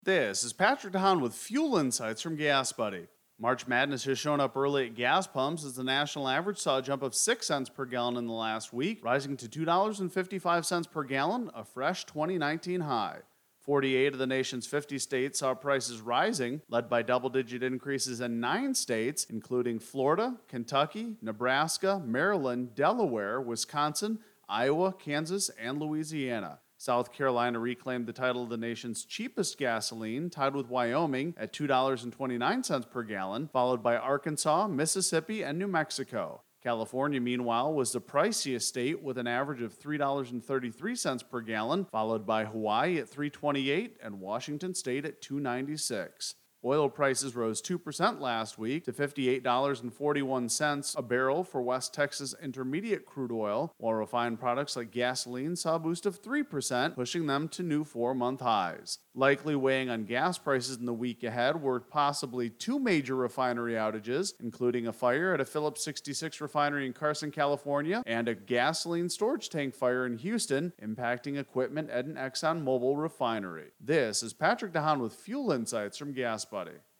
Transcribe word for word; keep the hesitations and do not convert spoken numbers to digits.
This is Patrick DeHaan with Fuel Insights from Gas Buddy. March Madness has shown up early at gas pumps as the national average saw a jump of six cents per gallon in the last week, rising to two dollars and fifty-five cents per gallon, a fresh twenty nineteen high. forty-eight of the nation's fifty states saw prices rising, led by double-digit increases in nine states, including Florida, Kentucky, Nebraska, Maryland, Delaware, Wisconsin, Iowa, Kansas, and Louisiana. South Carolina reclaimed the title of the nation's cheapest gasoline, tied with Wyoming at two dollars and twenty-nine cents per gallon, followed by Arkansas, Mississippi, and New Mexico. California, meanwhile, was the priciest state with an average of three dollars and thirty-three cents per gallon, followed by Hawaii at three dollars and twenty-eight cents and Washington State at two dollars and ninety-six cents. Oil prices rose two percent last week to fifty-eight dollars and forty-one cents a barrel for West Texas Intermediate crude oil, while refined products like gasoline saw a boost of three percent, pushing them to new four-month highs. Likely weighing on gas prices in the week ahead were possibly two major refinery outages, including a fire at a Phillips sixty-six refinery in Carson, California, and a gasoline storage tank fire in Houston, impacting equipment at an ExxonMobil refinery. This is Patrick DeHaan with Fuel Insights from Gas Buddy.